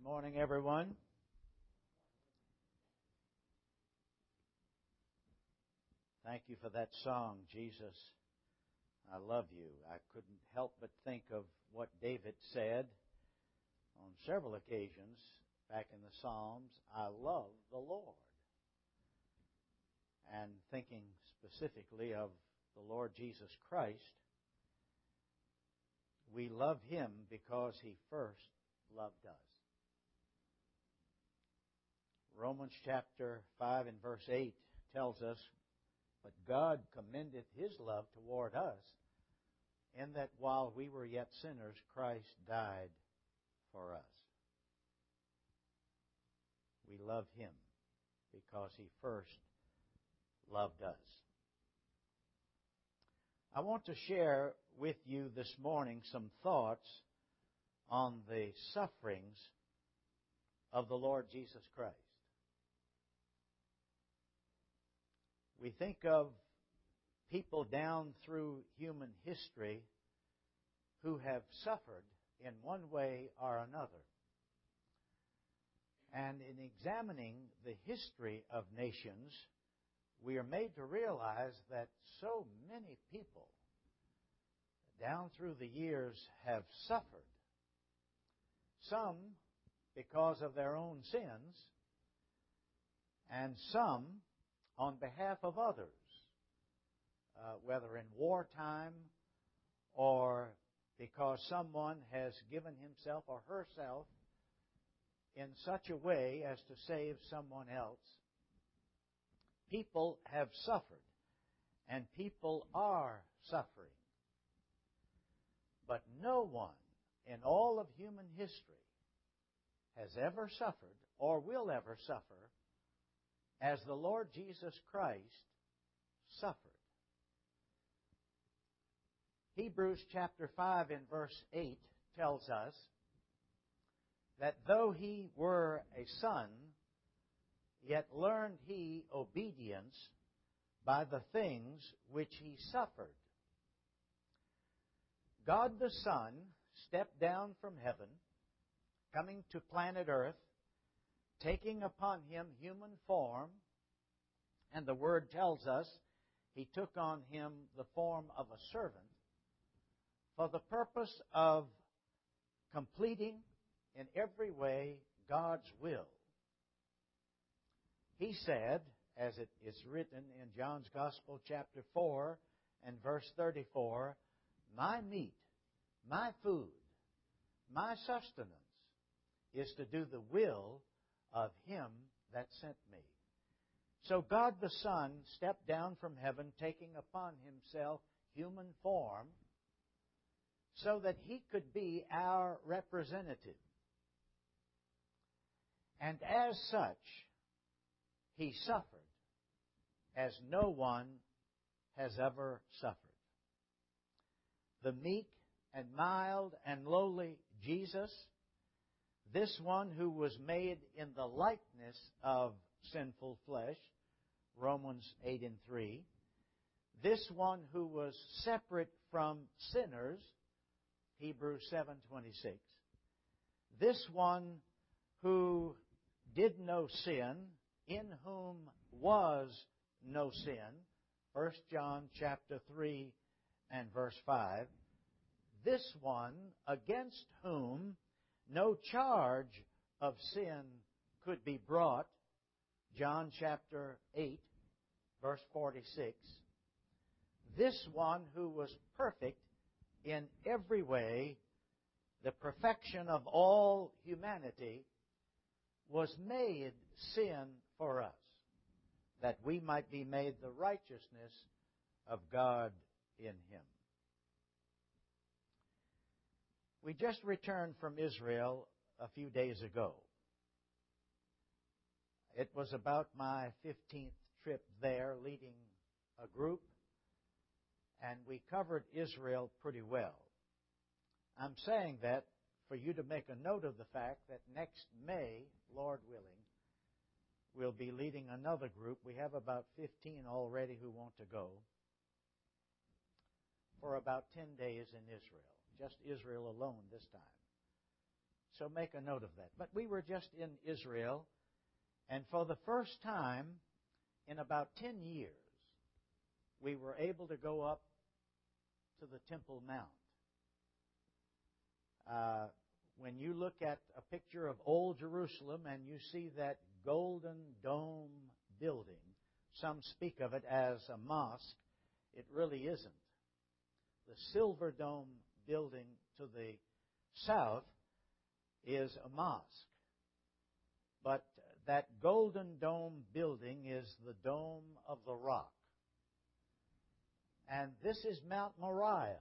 Good morning, everyone. Thank you for that song, Jesus, I Love You. I couldn't help but think of what David said on several occasions back in the Psalms, I love the Lord. And thinking specifically of the Lord Jesus Christ, we love Him because He first loved us. Romans chapter 5 and verse 8 tells us, "But God commendeth His love toward us, in that while we were yet sinners, Christ died for us." We love Him because He first loved us. I want to share with you this morning some thoughts on the sufferings of the Lord Jesus Christ. We think of people down through human history who have suffered in one way or another. And in examining the history of nations, we are made to realize that so many people down through the years have suffered. Some because of their own sins, and some on behalf of others, whether in wartime or because someone has given himself or herself in such a way as to save someone else. People have suffered, and people are suffering. But no one in all of human history has ever suffered or will ever suffer as the Lord Jesus Christ suffered. Hebrews chapter 5 and verse 8 tells us that though He were a son, yet learned He obedience by the things which He suffered. God the Son stepped down from heaven, coming to planet Earth, taking upon Him human form, and the Word tells us He took on Him the form of a servant for the purpose of completing in every way God's will. He said, as it is written in John's Gospel chapter 4 and verse 34, "My meat, my food, my sustenance is to do the will of Him that sent me." So God the Son stepped down from heaven, taking upon Himself human form, so that He could be our representative. And as such, He suffered as no one has ever suffered. The meek and mild and lowly Jesus, this one who was made in the likeness of sinful flesh, Romans 8 and 3. This one who was separate from sinners, Hebrews 7:26. This one who did no sin, in whom was no sin, 1 John chapter 3 and verse 5. This one against whom no charge of sin could be brought, John chapter 8, verse 46. This one who was perfect in every way, the perfection of all humanity, was made sin for us, that we might be made the righteousness of God in Him. We just returned from Israel a few days ago. It was about my 15th trip there, leading a group, and we covered Israel pretty well. I'm saying that for you to make a note of the fact that next May, Lord willing, we'll be leading another group. We have about 15 already who want to go for about 10 days in Israel. Just Israel alone this time. so make a note of that. But we were just in Israel, and for the first time in about 10 years, we were able to go up to the Temple Mount. When you look at a picture of Old Jerusalem and you see that golden dome building, some speak of it as a mosque. It really isn't. The Silver Dome building to the south is a mosque. But that Golden Dome building is the Dome of the Rock. And this is Mount Moriah.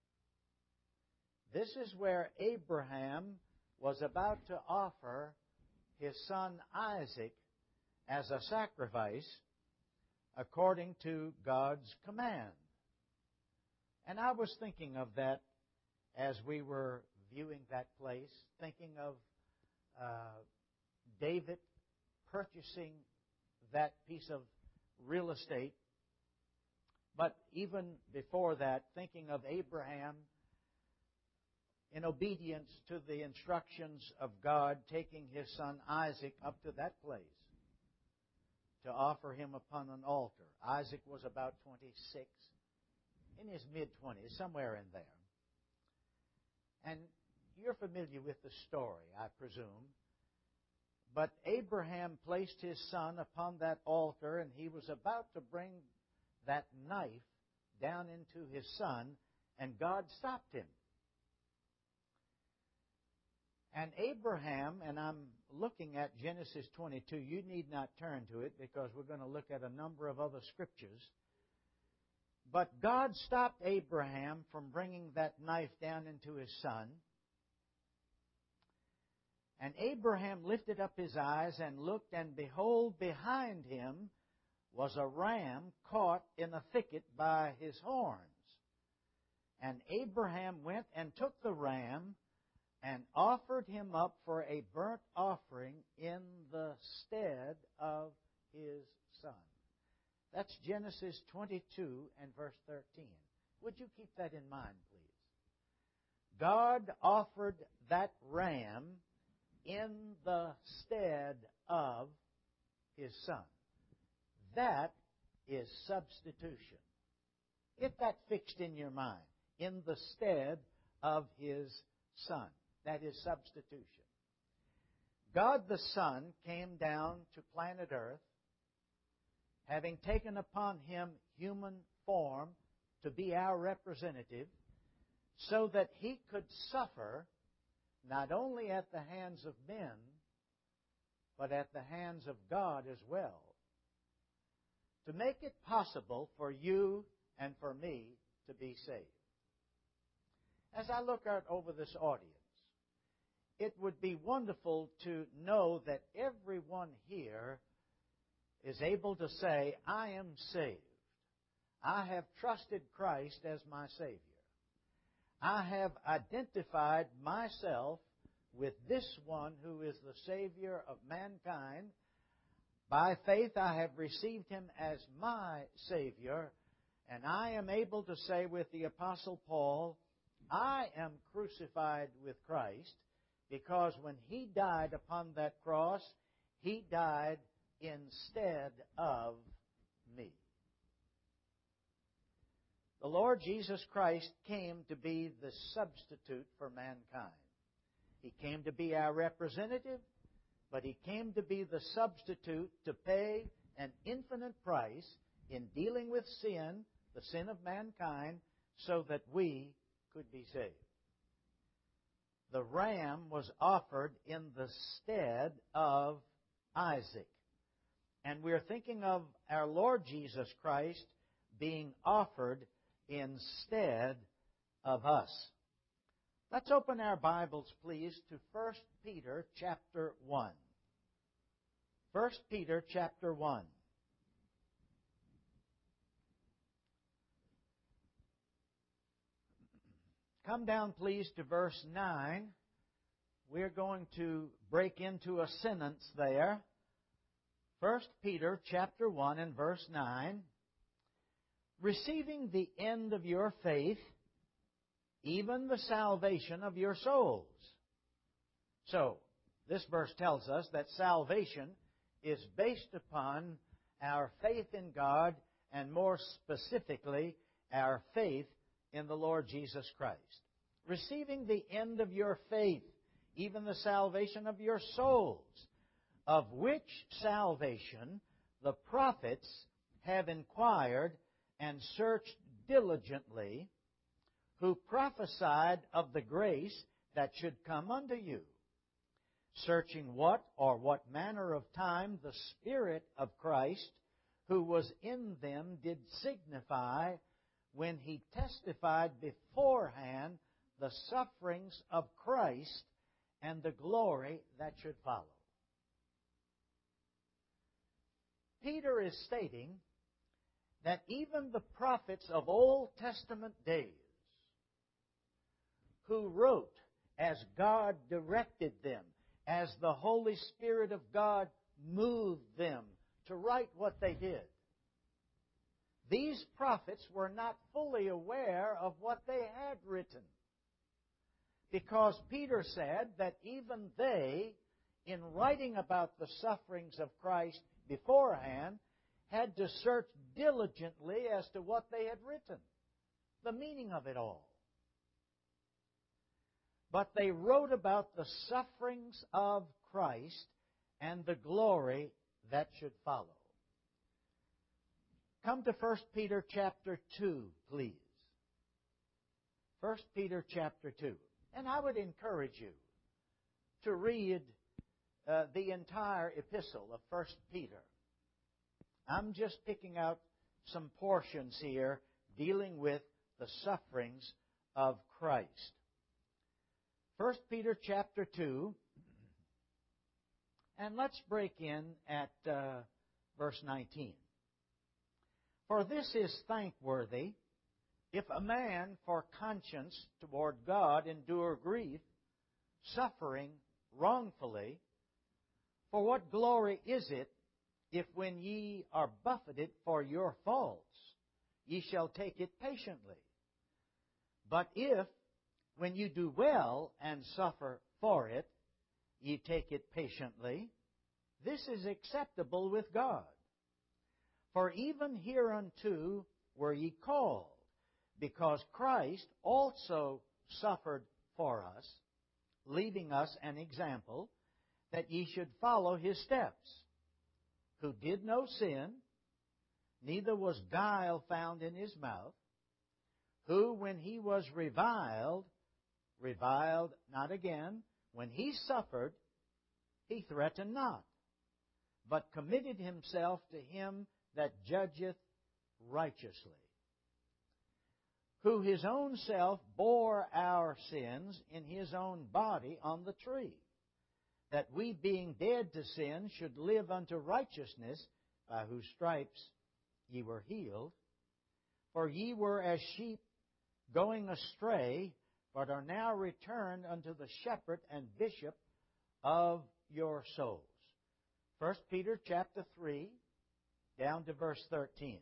This is where Abraham was about to offer his son Isaac as a sacrifice according to God's command. And I was thinking of that as we were viewing that place, thinking of David purchasing that piece of real estate. But even before that, thinking of Abraham in obedience to the instructions of God, taking his son Isaac up to that place to offer him upon an altar. Isaac was about 26, in his mid-20s, somewhere in there. And you're familiar with the story, I presume. But Abraham placed his son upon that altar, and he was about to bring that knife down into his son, and God stopped him. And Abraham, and I'm looking at Genesis 22, you need not turn to it because we're going to look at a number of other scriptures. But God stopped Abraham from bringing that knife down into his son. And Abraham lifted up his eyes and looked, and behold, behind him was a ram caught in a thicket by his horns. And Abraham went and took the ram and offered him up for a burnt offering in the stead of his son. That's Genesis 22 and verse 13. Would you keep that in mind, please? God offered that ram in the stead of his son. That is substitution. Get that fixed in your mind. In the stead of his son. That is substitution. God the Son came down to planet Earth, having taken upon him human form to be our representative, so that he could suffer not only at the hands of men, but at the hands of God as well, to make it possible for you and for me to be saved. As I look out over this audience, it would be wonderful to know that everyone here is able to say, I am saved. I have trusted Christ as my Savior. I have identified myself with this one who is the Savior of mankind. By faith, I have received him as my Savior, and I am able to say with the Apostle Paul, I am crucified with Christ, because when he died upon that cross, he died instead of me. The Lord Jesus Christ came to be the substitute for mankind. He came to be our representative, but he came to be the substitute to pay an infinite price in dealing with sin, the sin of mankind, so that we could be saved. The ram was offered in the stead of Isaac. And we're thinking of our Lord Jesus Christ being offered instead of us. Let's open our Bibles, please, to 1 Peter chapter 1. 1 Peter chapter 1. Come down, please, to verse 9. We're going to break into a sentence there. 1 Peter chapter 1 and verse 9. Receiving the end of your faith, even the salvation of your souls. So, this verse tells us that salvation is based upon our faith in God, and more specifically, our faith in the Lord Jesus Christ. Receiving the end of your faith, even the salvation of your souls, of which salvation the prophets have inquired and searched diligently, who prophesied of the grace that should come unto you, searching what manner of time the Spirit of Christ, who was in them, did signify when He testified beforehand the sufferings of Christ and the glory that should follow. Peter is stating that even the prophets of Old Testament days, who wrote as God directed them, as the Holy Spirit of God moved them to write what they did, these prophets were not fully aware of what they had written. Because Peter said that even they, in writing about the sufferings of Christ beforehand, had to search diligently as to what they had written, the meaning of it all. But they wrote about the sufferings of Christ and the glory that should follow. Come to 1 Peter chapter 2, please. 1 Peter chapter 2. And I would encourage you to read the entire epistle of 1 Peter. I'm just picking out some portions here dealing with the sufferings of Christ. 1 Peter chapter 2, and let's break in at verse 19. For this is thankworthy, if a man for conscience toward God endure grief, suffering wrongfully. For what glory is it, if when ye are buffeted for your faults, ye shall take it patiently? But if, when you do well and suffer for it, ye take it patiently, this is acceptable with God. For even hereunto were ye called, because Christ also suffered for us, leaving us an example, that ye should follow His steps, who did no sin, neither was guile found in His mouth, who, when He was reviled not again. When He suffered, He threatened not, but committed Himself to Him that judgeth righteously, who His own self bore our sins in His own body on the tree, that we, being dead to sin, should live unto righteousness, by whose stripes ye were healed. For ye were as sheep going astray, but are now returned unto the shepherd and bishop of your souls. 1 Peter chapter 3, down to verse 13.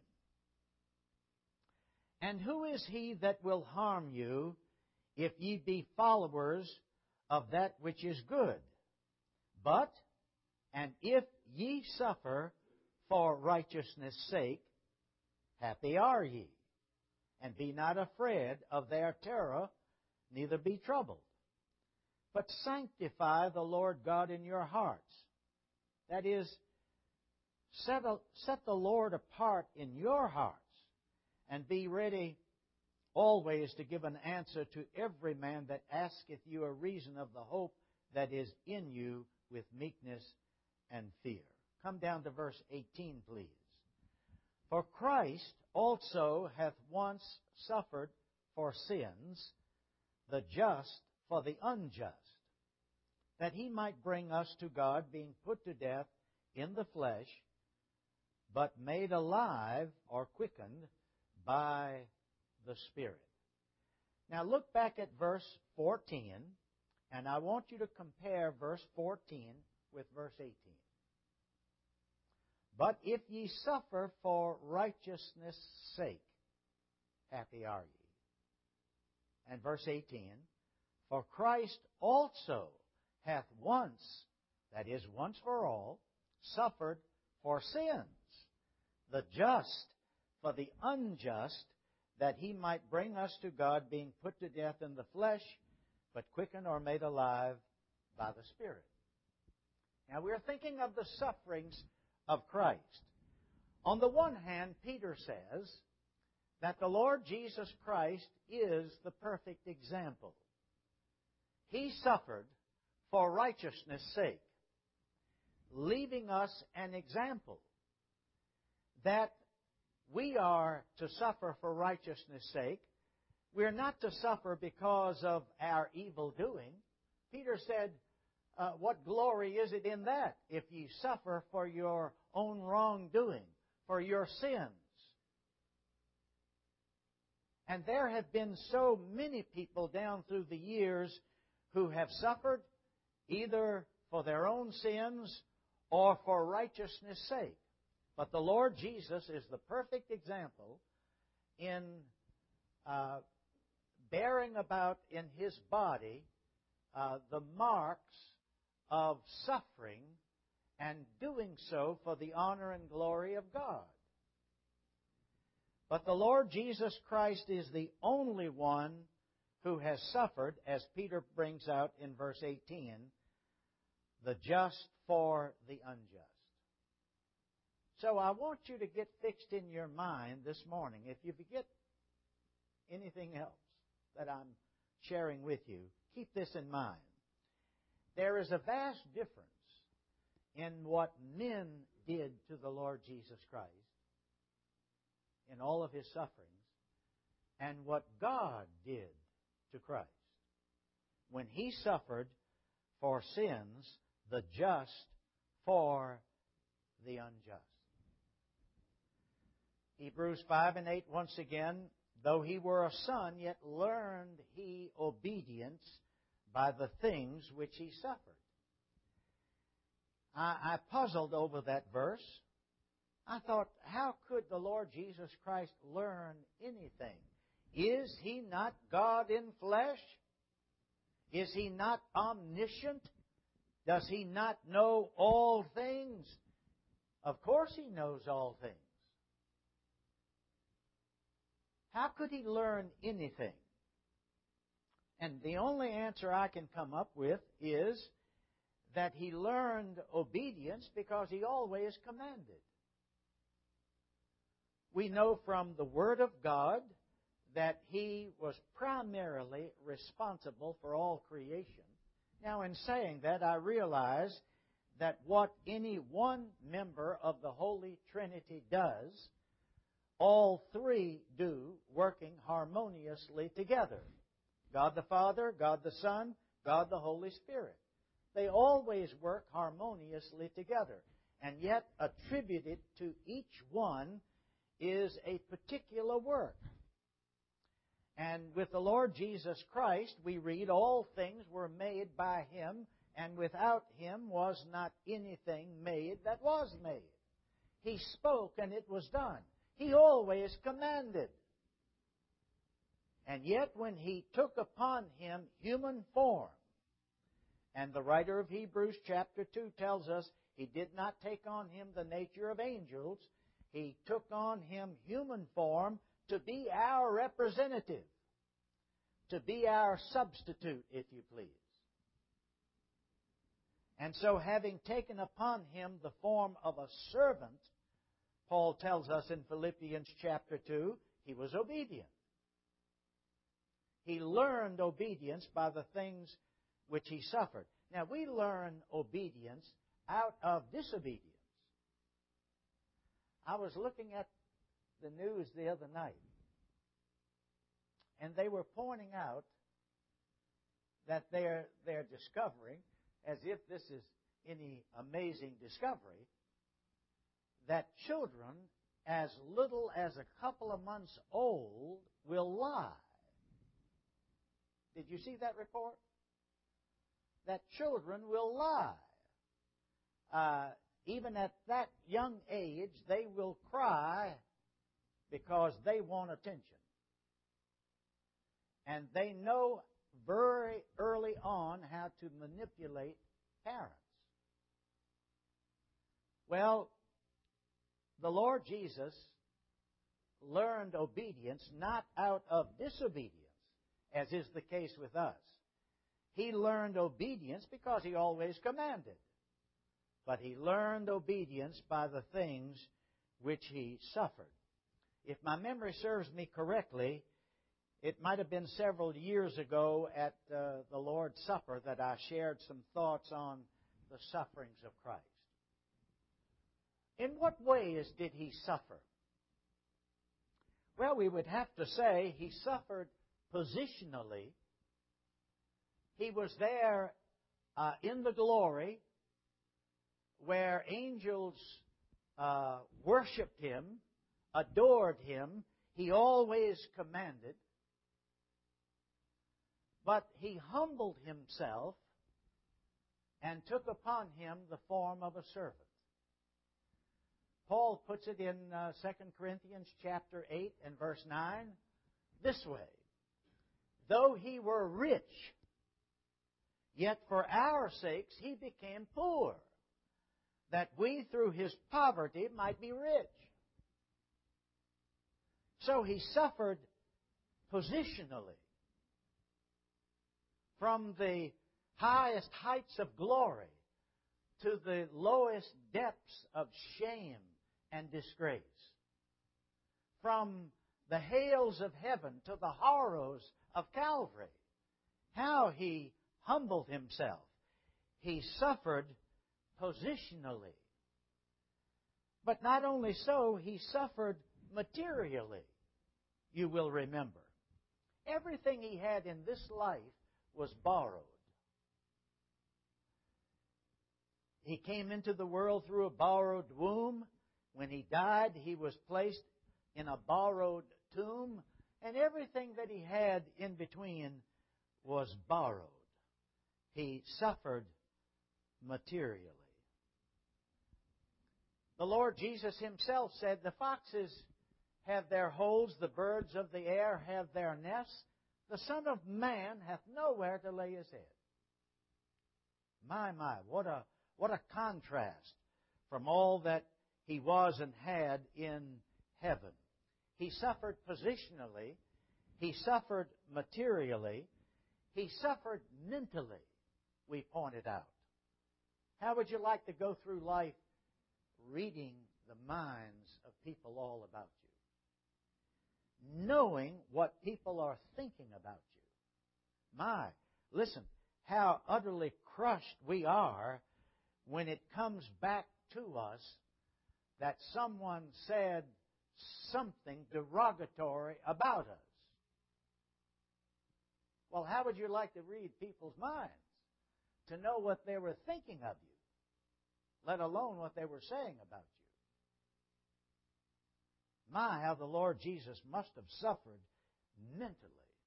And who is he that will harm you, if ye be followers of that which is good? But, and if ye suffer for righteousness' sake, happy are ye. And be not afraid of their terror, neither be troubled. But sanctify the Lord God in your hearts. That is, set the Lord apart in your hearts, and be ready always to give an answer to every man that asketh you a reason of the hope that is in you with meekness and fear. Come down to verse 18, please. For Christ also hath once suffered for sins, the just for the unjust, that He might bring us to God, being put to death in the flesh, but made alive or quickened by the Spirit. Now look back at verse 14, and I want you to compare verse 14 with verse 18. But if ye suffer for righteousness' sake, happy are ye. And verse 18, for Christ also hath once, that is, once for all, suffered for sins, the just for the unjust, that he might bring us to God, being put to death in the flesh, but quickened or made alive by the Spirit. Now, we're thinking of the sufferings of Christ. On the one hand, Peter says that the Lord Jesus Christ is the perfect example. He suffered for righteousness' sake, leaving us an example that we are to suffer for righteousness' sake. We're not to suffer because of our evil doing. Peter said, what glory is it in that if you suffer for your own wrongdoing, for your sins? And there have been so many people down through the years who have suffered either for their own sins or for righteousness' sake. But the Lord Jesus is the perfect example in bearing about in His body the marks of suffering and doing so for the honor and glory of God. But the Lord Jesus Christ is the only one who has suffered, as Peter brings out in verse 18, the just for the unjust. So I want you to get fixed in your mind this morning. If you forget anything else that I'm sharing with you, keep this in mind. There is a vast difference in what men did to the Lord Jesus Christ in all of His sufferings and what God did to Christ when He suffered for sins, the just for the unjust. Hebrews 5 and 8, once again, though He were a son, yet learned He obedience by the things which He suffered. I puzzled over that verse. I thought, how could the Lord Jesus Christ learn anything? Is He not God in flesh? Is He not omniscient? Does He not know all things? Of course He knows all things. How could He learn anything? And the only answer I can come up with is that He learned obedience because He always commanded. We know from the Word of God that He was primarily responsible for all creation. Now, in saying that, I realize that what any one member of the Holy Trinity does, all three do, working harmoniously together. God the Father, God the Son, God the Holy Spirit. They always work harmoniously together. And yet, attributed to each one is a particular work. And with the Lord Jesus Christ, we read, all things were made by Him, and without Him was not anything made that was made. He spoke, and it was done. He always commanded. And yet when He took upon Him human form, and the writer of Hebrews chapter 2 tells us He did not take on Him the nature of angels. He took on Him human form to be our representative, to be our substitute, if you please. And so having taken upon Him the form of a servant, Paul tells us in Philippians chapter 2, He was obedient. He learned obedience by the things which He suffered. Now, we learn obedience out of disobedience. I was looking at the news the other night, and they were pointing out that they're discovering, as if this is any amazing discovery, that children as little as a couple of months old will lie. Did you see that report? That children will lie. Even at that young age, they will cry because they want attention. And they know very early on how to manipulate parents. Well, the Lord Jesus learned obedience not out of disobedience, as is the case with us. He learned obedience because He always commanded. But He learned obedience by the things which He suffered. If my memory serves me correctly, it might have been several years ago at the Lord's Supper that I shared some thoughts on the sufferings of Christ. In what ways did He suffer? Well, we would have to say He suffered positionally. He was there in the glory where angels worshipped Him, adored Him. He always commanded. But He humbled Himself and took upon Him the form of a servant. Paul puts it in 2 Corinthians chapter 8 and verse 9 this way. Though He were rich, yet for our sakes He became poor, that we through His poverty might be rich. So He suffered positionally. From the highest heights of glory to the lowest depths of shame and disgrace. From the hails of heaven to the horrors of Calvary. How He humbled Himself. He suffered positionally. But not only so, He suffered materially, you will remember. Everything He had in this life was borrowed. He came into the world through a borrowed womb. When He died, He was placed in a borrowed tomb, and everything that He had in between was borrowed. He suffered materially. The Lord Jesus Himself said, the foxes have their holes, the birds of the air have their nests. The Son of Man hath nowhere to lay His head. My, what a contrast from all that He was and had in heaven. He suffered positionally. He suffered materially. He suffered mentally, we pointed out. How would you like to go through life reading the minds of people all about you? Knowing what people are thinking about you. Listen, how utterly crushed we are when it comes back to us that someone said something derogatory about us. Well, how would you like to read people's minds? To know what they were thinking of you, let alone what they were saying about you. How the Lord Jesus must have suffered mentally.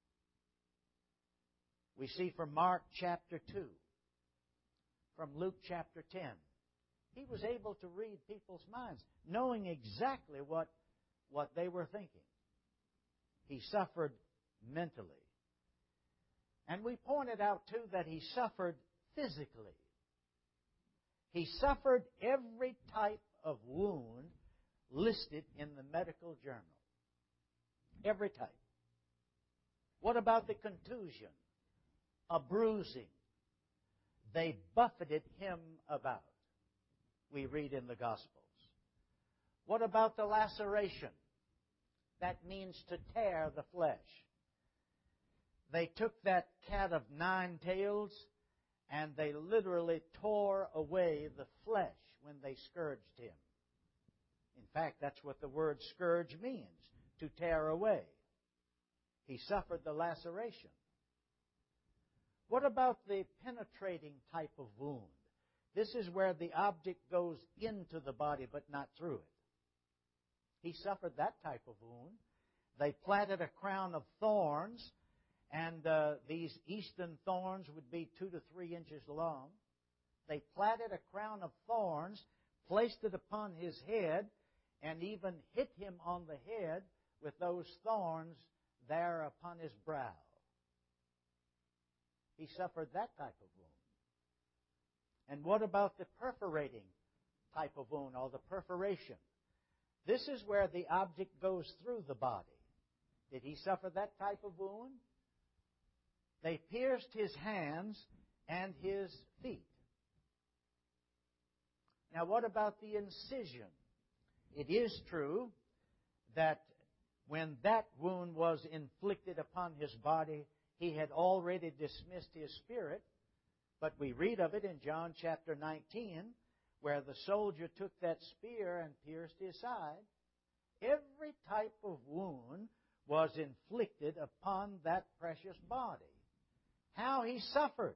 We see from Mark chapter 2, from Luke chapter 10, He was able to read people's minds, knowing exactly what they were thinking. He suffered mentally. And we pointed out, too, that He suffered physically. He suffered every type of wound listed in the medical journal. Every type. What about the contusion? A bruising. They buffeted Him about. We read in the Gospels. What about the laceration? That means to tear the flesh. They took that cat of 9 tails and they literally tore away the flesh when they scourged Him. In fact, that's what the word scourge means, to tear away. He suffered the laceration. What about the penetrating type of wound? This is where the object goes into the body but not through it. He suffered that type of wound. They planted a crown of thorns, and these eastern thorns would be 2 to 3 inches long. They planted a crown of thorns, placed it upon His head, and even hit Him on the head with those thorns there upon His brow. He suffered that type of wound. And what about the perforating type of wound, or the perforation? This is where the object goes through the body. Did He suffer that type of wound? They pierced His hands and His feet. Now, what about the incision? It is true that when that wound was inflicted upon His body, He had already dismissed His spirit. But we read of it in John chapter 19, where the soldier took that spear and pierced His side. Every type of wound was inflicted upon that precious body. How He suffered.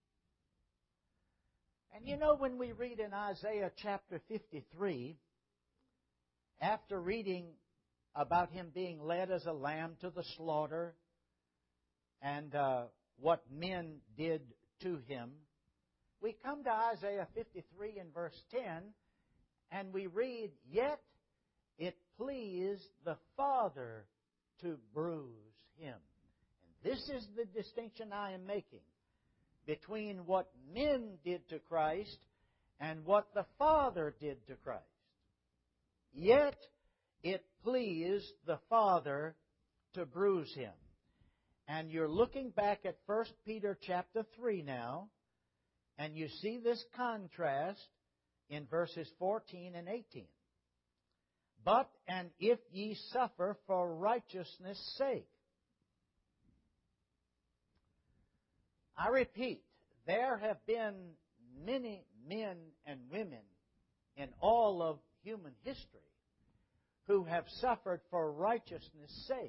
And you know, when we read in Isaiah chapter 53, after reading about Him being led as a lamb to the slaughter, and what men did to Him, we come to Isaiah 53 in verse 10, and we read, "Yet it pleased the Father to bruise Him." And this is the distinction I am making between what men did to Christ and what the Father did to Christ. Yet it pleased the Father to bruise Him. And you're looking back at 1 Peter chapter 3 now, and you see this contrast in verses 14 and 18. "But, and if ye suffer for righteousness' sake." I repeat, there have been many men and women in all of human history who have suffered for righteousness' sake.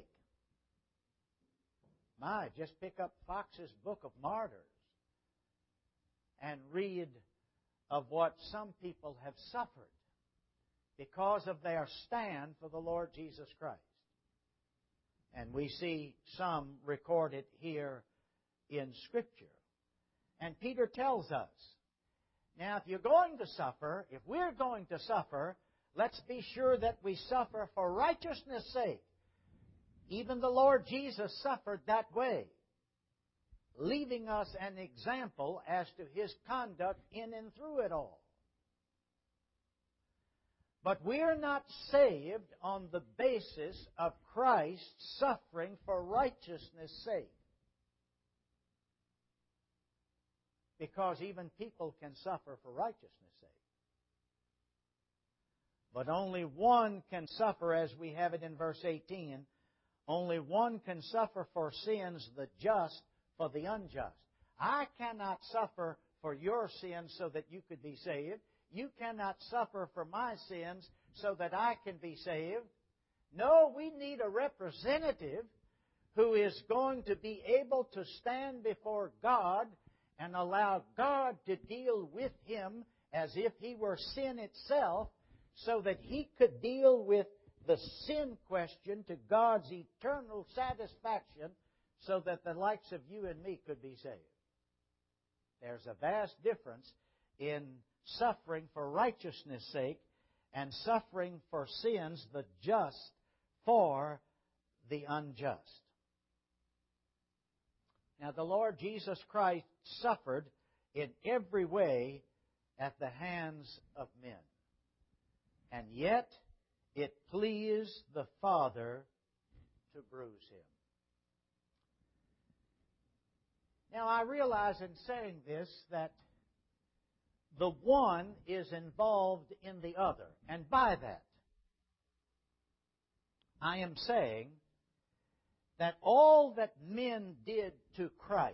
Just pick up Fox's Book of Martyrs and read of what some people have suffered because of their stand for the Lord Jesus Christ. And we see some recorded here in Scripture. And Peter tells us, now if you're going to suffer, if we're going to suffer, let's be sure that we suffer for righteousness' sake. Even the Lord Jesus suffered that way, leaving us an example as to His conduct in and through it all. But we're not saved on the basis of Christ suffering for righteousness' sake. Because even people can suffer for righteousness' sake. But only one can suffer, as we have it in verse 18. Only one can suffer for sins, the just for the unjust. I cannot suffer for your sins so that you could be saved. You cannot suffer for my sins so that I can be saved. No, we need a representative who is going to be able to stand before God and allow God to deal with him as if he were sin itself, so that he could deal with the sin question to God's eternal satisfaction, so that the likes of you and me could be saved. There's a vast difference in suffering for righteousness' sake and suffering for sins, the just for the unjust. Now, the Lord Jesus Christ suffered in every way at the hands of men. And yet, it pleased the Father to bruise him. Now, I realize in saying this that the one is involved in the other. And by that, I am saying that all that men did to Christ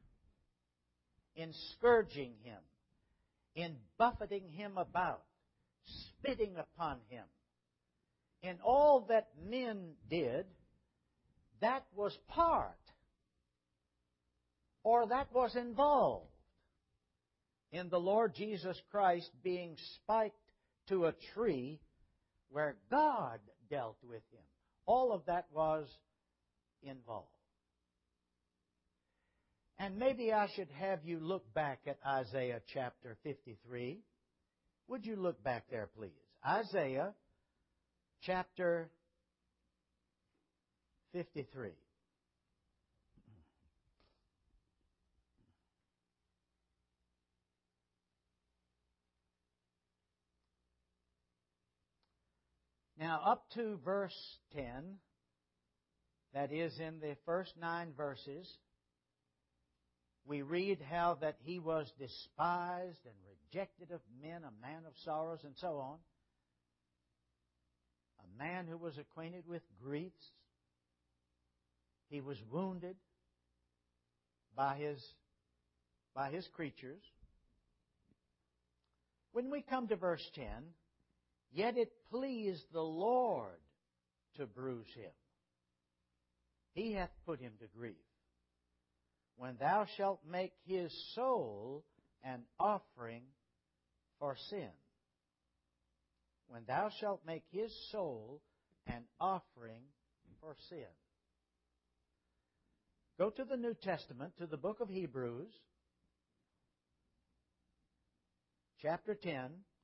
in scourging him, in buffeting him about, spitting upon him, in all that men did, that was part, or that was involved in the Lord Jesus Christ being spiked to a tree where God dealt with him. All of that was involved. And maybe I should have you look back at Isaiah chapter 53. Would you look back there, please? Isaiah chapter 53. Now, up to verse 10, that is in the first 9 verses, we read how that He was despised and rejected of men, a man of sorrows, and so on. A man who was acquainted with griefs. He was wounded by His creatures. When we come to verse 10, yet it pleased the Lord to bruise Him. He hath put Him to grief. When thou shalt make His soul an offering for sin. When thou shalt make His soul an offering for sin. Go to the New Testament, to the book of Hebrews, chapter 10.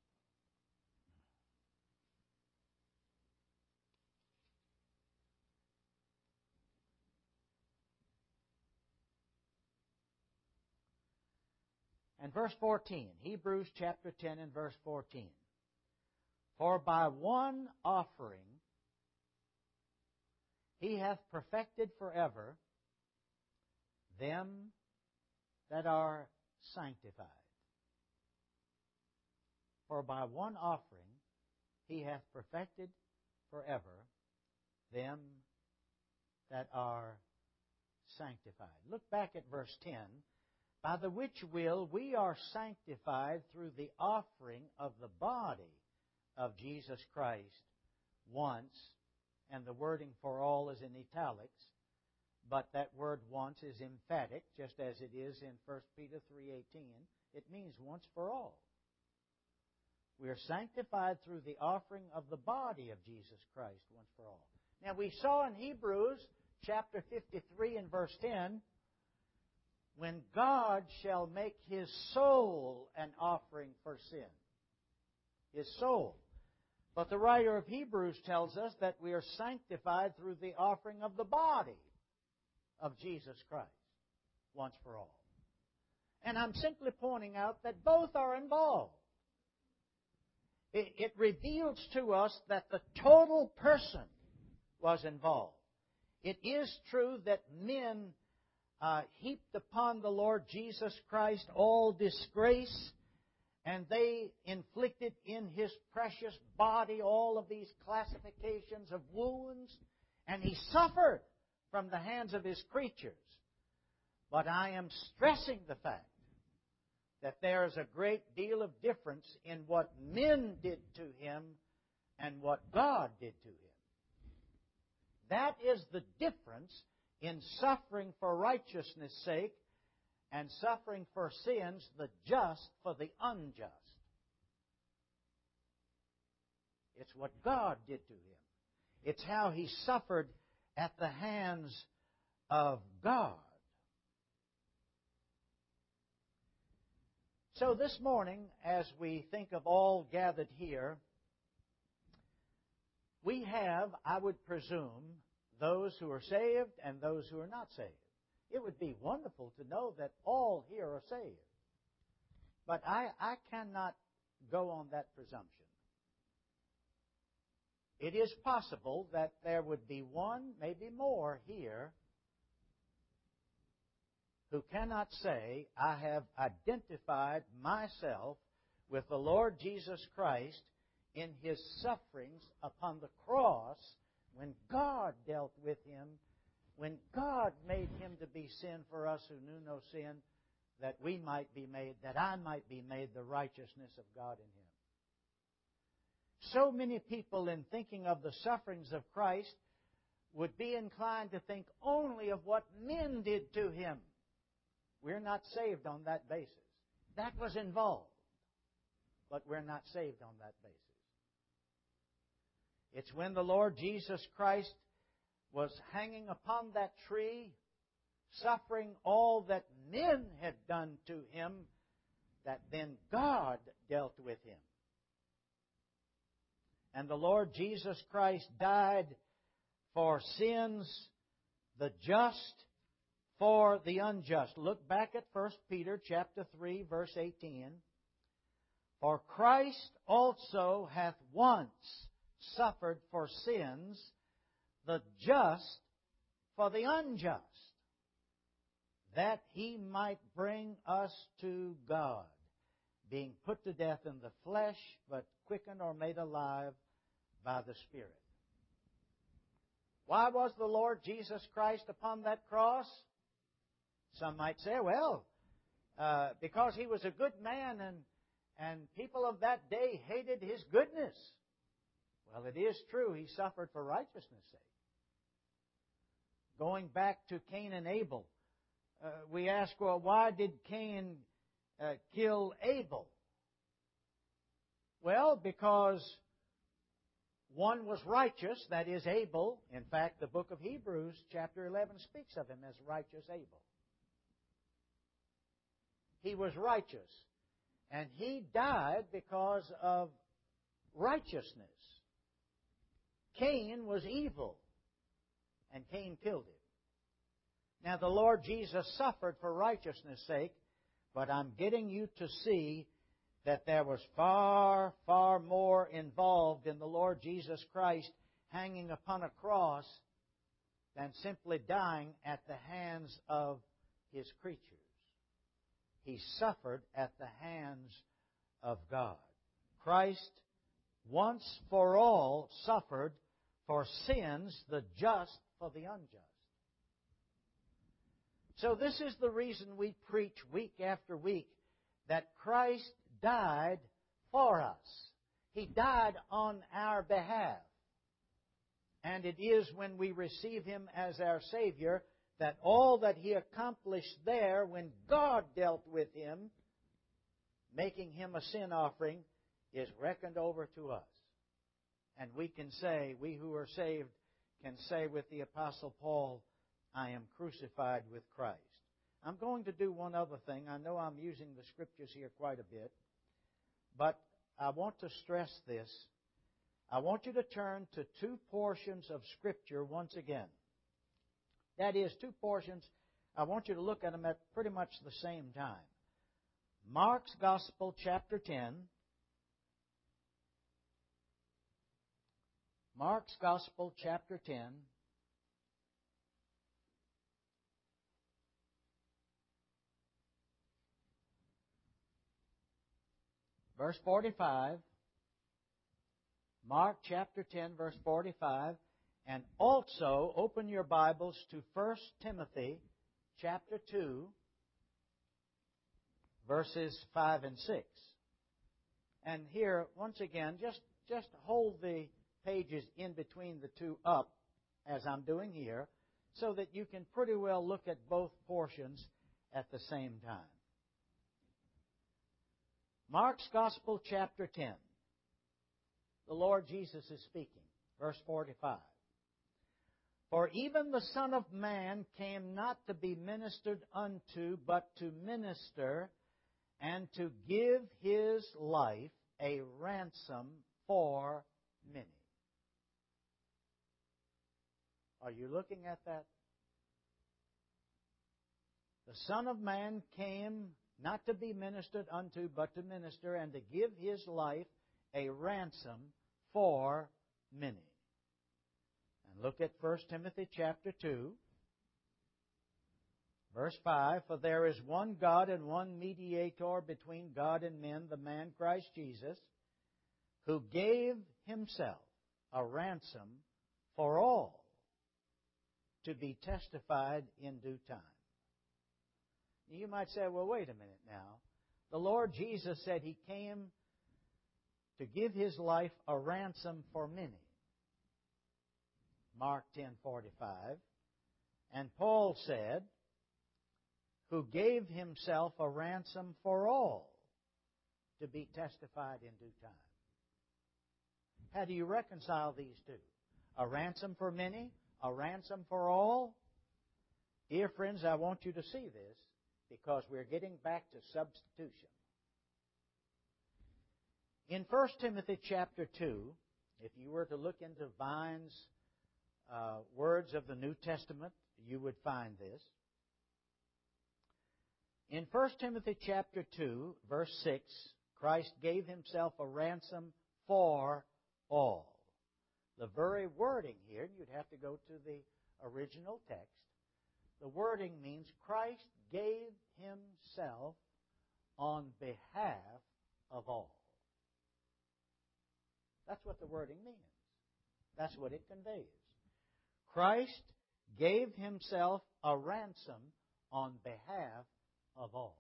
And verse 14, Hebrews chapter 10 and verse 14. For by one offering He hath perfected forever them that are sanctified. For by one offering He hath perfected forever them that are sanctified. Look back at verse 10. By the which will we are sanctified through the offering of the body of Jesus Christ once, and the wording for all is in italics, but that word once is emphatic, just as it is in 1 Peter 3:18. It means once for all. We are sanctified through the offering of the body of Jesus Christ once for all. Now we saw in Hebrews chapter 53 and verse 10, when God shall make His soul an offering for sin. His soul. But the writer of Hebrews tells us that we are sanctified through the offering of the body of Jesus Christ once for all. And I'm simply pointing out that both are involved. It reveals to us that the total person was involved. It is true that men heaped upon the Lord Jesus Christ all disgrace, and they inflicted in His precious body all of these classifications of wounds, and He suffered from the hands of His creatures. But I am stressing the fact that there is a great deal of difference in what men did to Him and what God did to Him. That is the difference in suffering for righteousness' sake and suffering for sins, the just for the unjust. It's what God did to Him. It's how He suffered at the hands of God. So this morning, as we think of all gathered here, we have, I would presume, those who are saved and those who are not saved. It would be wonderful to know that all here are saved. But I cannot go on that presumption. It is possible that there would be one, maybe more here, who cannot say, I have identified myself with the Lord Jesus Christ in His sufferings upon the cross when God dealt with Him, when God made Him to be sin for us who knew no sin, that we might be made, that I might be made the righteousness of God in Him. So many people, in thinking of the sufferings of Christ, would be inclined to think only of what men did to Him. We're not saved on that basis. That was involved, but we're not saved on that basis. It's when the Lord Jesus Christ was hanging upon that tree, suffering all that men had done to Him, that then God dealt with Him. And the Lord Jesus Christ died for sins, the just for the unjust. Look back at 1 Peter chapter 3, verse 18. For Christ also hath once suffered for sins, the just for the unjust, that He might bring us to God, being put to death in the flesh, but quickened or made alive by the Spirit. Why was the Lord Jesus Christ upon that cross? Some might say, well, because He was a good man and people of that day hated His goodness. Well, it is true, He suffered for righteousness' sake. Going back to Cain and Abel, we ask, well, why did Cain kill Abel? Well, because one was righteous, that is Abel. In fact, the book of Hebrews, chapter 11, speaks of him as righteous Abel. He was righteous, and he died because of righteousness. Cain was evil, and Cain killed him. Now, the Lord Jesus suffered for righteousness' sake, but I'm getting you to see that there was far, far more involved in the Lord Jesus Christ hanging upon a cross than simply dying at the hands of His creatures. He suffered at the hands of God. Christ once for all suffered for sins, the just for the unjust. So this is the reason we preach week after week that Christ died for us. He died on our behalf. And it is when we receive Him as our Savior that all that He accomplished there when God dealt with Him, making Him a sin offering, is reckoned over to us. And we can say, we who are saved can say with the Apostle Paul, I am crucified with Christ. I'm going to do one other thing. I know I'm using the Scriptures here quite a bit, but I want to stress this. I want you to turn to two portions of Scripture once again. That is, two portions. I want you to look at them at pretty much the same time. Mark's Gospel, chapter 10. Mark's Gospel, chapter 10. Verse 45. Mark chapter 10, verse 45. And also open your Bibles to 1 Timothy chapter 2, verses 5 and 6. And here, once again, just hold the pages in between the two up, as I'm doing here, so that you can pretty well look at both portions at the same time. Mark's Gospel, chapter 10. The Lord Jesus is speaking. Verse 45. For even the Son of Man came not to be ministered unto, but to minister, and to give His life a ransom for many. Are you looking at that? The Son of Man came not to be ministered unto, but to minister, and to give His life a ransom for many. And look at 1 Timothy chapter 2, verse 5. For there is one God and one mediator between God and men, the man Christ Jesus, who gave Himself a ransom for all, to be testified in due time. You might say, well, wait a minute now. The Lord Jesus said He came to give His life a ransom for many. Mark 10:45. And Paul said, who gave Himself a ransom for all, to be testified in due time. How do you reconcile these two? A ransom for many, a ransom for all? Dear friends, I want you to see this, because we're getting back to substitution. In 1 Timothy chapter 2, if you were to look into Vine's words of the New Testament, you would find this. In 1 Timothy chapter 2, verse 6, Christ gave Himself a ransom for all. The very wording here, you'd have to go to the original text. The wording means Christ gave Himself on behalf of all. That's what the wording means. That's what it conveys. Christ gave Himself a ransom on behalf of all.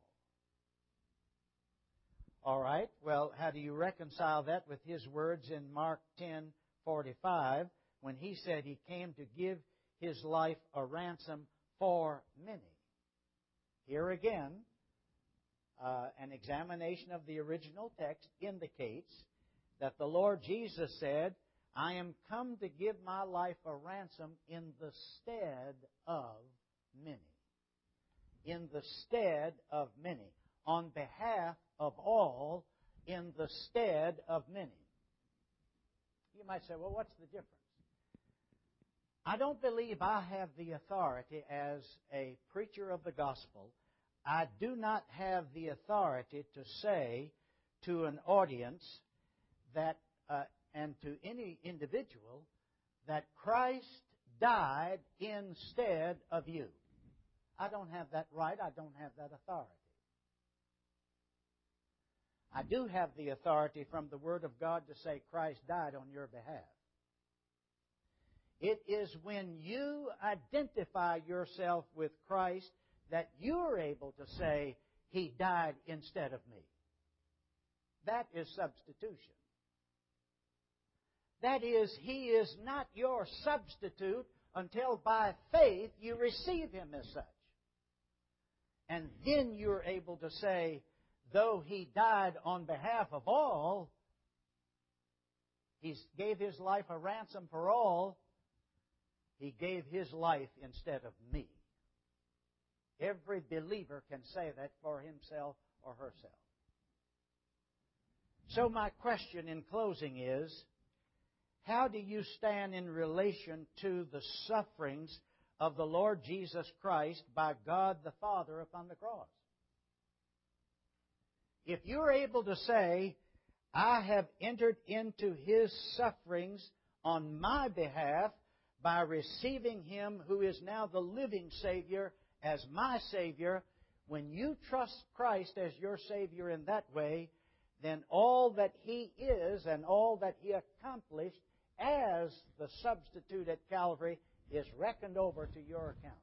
All right, well, how do you reconcile that with His words in Mark 10:45 when He said He came to give His life a ransom for many? Here again, an examination of the original text indicates that the Lord Jesus said, I am come to give my life a ransom in the stead of many. In the stead of many. On behalf of all, in the stead of many. You might say, well, what's the difference? I don't believe I have the authority as a preacher of the gospel. I do not have the authority to say to an audience that, and to any individual, that Christ died instead of you. I don't have that right. I don't have that authority. I do have the authority from the Word of God to say Christ died on your behalf. It is when you identify yourself with Christ that you're able to say, He died instead of me. That is substitution. That is, He is not your substitute until by faith you receive Him as such. And then you're able to say, though He died on behalf of all, He gave His life a ransom for all, He gave His life instead of me. Every believer can say that for himself or herself. So my question in closing is, how do you stand in relation to the sufferings of the Lord Jesus Christ by God the Father upon the cross? If you're able to say, I have entered into His sufferings on my behalf by receiving Him who is now the living Savior as my Savior, when you trust Christ as your Savior in that way, then all that He is and all that He accomplished as the substitute at Calvary is reckoned over to your account.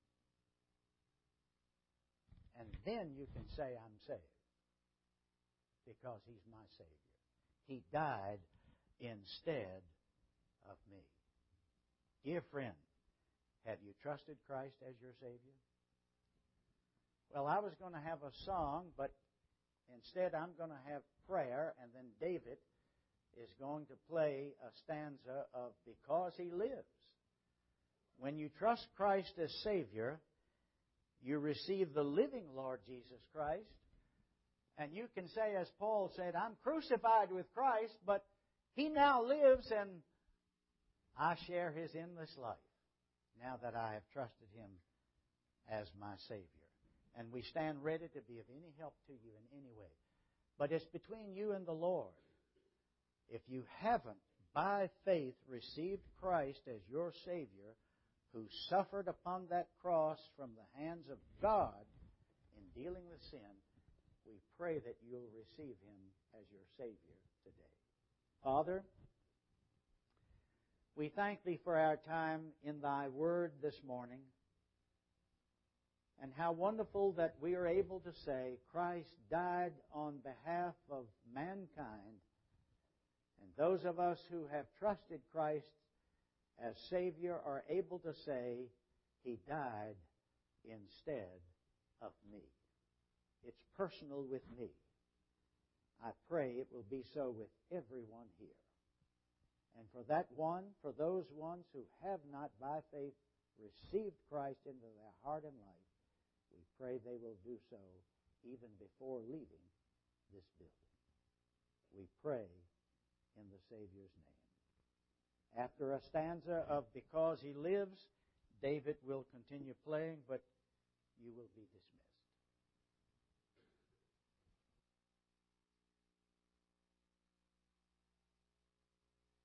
And then you can say, I'm saved. Because He's my Savior. He died instead of me. Dear friend, have you trusted Christ as your Savior? Well, I was going to have a song, but instead I'm going to have prayer, and then David is going to play a stanza of Because He Lives. When you trust Christ as Savior, you receive the living Lord Jesus Christ, and you can say, as Paul said, I'm crucified with Christ, but He now lives, and I share His endless life now that I have trusted Him as my Savior. And we stand ready to be of any help to you in any way. But it's between you and the Lord. If you haven't, by faith, received Christ as your Savior, who suffered upon that cross from the hands of God in dealing with sin, we pray that you'll receive Him as your Savior today. Father, we thank Thee for our time in Thy Word this morning, and how wonderful that we are able to say Christ died on behalf of mankind, and those of us who have trusted Christ as Savior are able to say He died instead of me. It's personal with me. I pray it will be so with everyone here. And for that one, for those ones who have not by faith received Christ into their heart and life, we pray they will do so even before leaving this building. We pray in the Savior's name. After a stanza of Because He Lives, David will continue playing, but you will be dismissed.